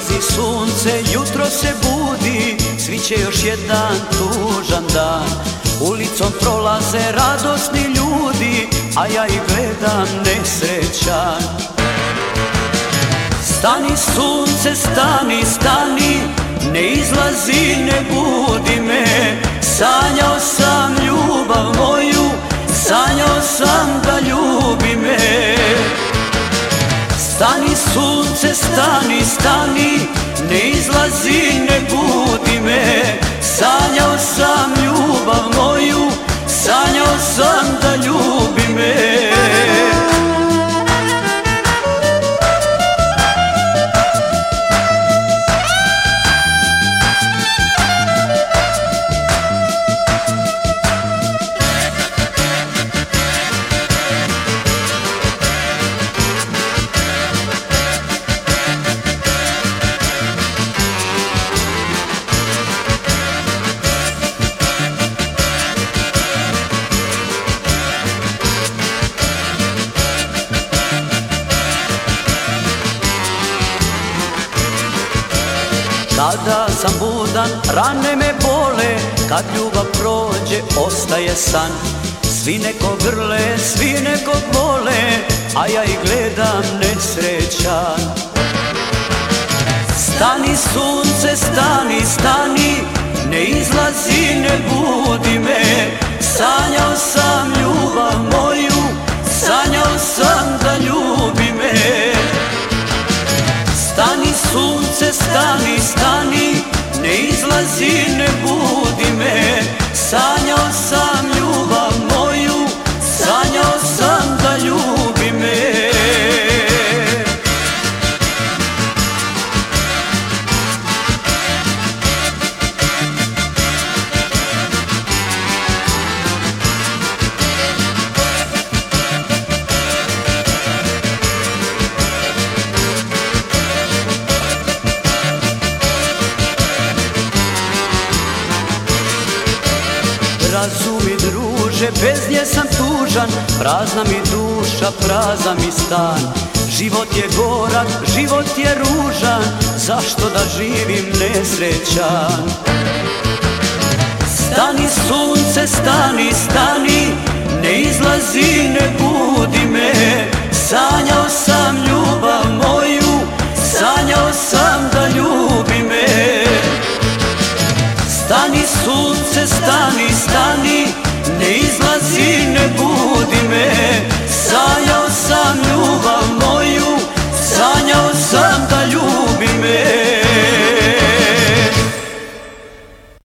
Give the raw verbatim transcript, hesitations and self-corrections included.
izlazi sunce, jutro se budi, sviće još jedan tužan dan. Ulicom prolaze radosni ljudi, a ja ih gledam nesrećan. Stani sunce, stani, stani, ne izlazi, ne budi me. Sanjao sam ljubav moju, sanjao sam da ljubi me. Stani sunce, stani, stani, ne izlazi, ne budi me. Sanjao sam ljubav moju, sanjao sam da ljubi me. Kada sam budan, rane me bole, kad ljubav prođe, ostaje san. Svi nekog grle, svi nekog vole, a ja ih gledam nesrećan. Stani sunce, stani, stani, ne izlazi, ne budi me. Sanjao sam ljubav moju, sanjao sam da ljubi me. Stani sunce, stani, stani, ne izlazi, ne budi me. Sanjao sam ljubav moju, sanjao sam da ljubi me. Razumi druže, bez nje sam tužan, prazna mi duša, prazan mi stan. Život je gorak, život je ružan, zašto da živim nesrećan? Stani sunce, stani, stani, ne izlazi, ne budi me. Sanjao sam ljubav moju, sanjao sam da ljubi me. Stani sunce, stani, stani, ne izlazi, ne budi me. Sanjao sam ljubav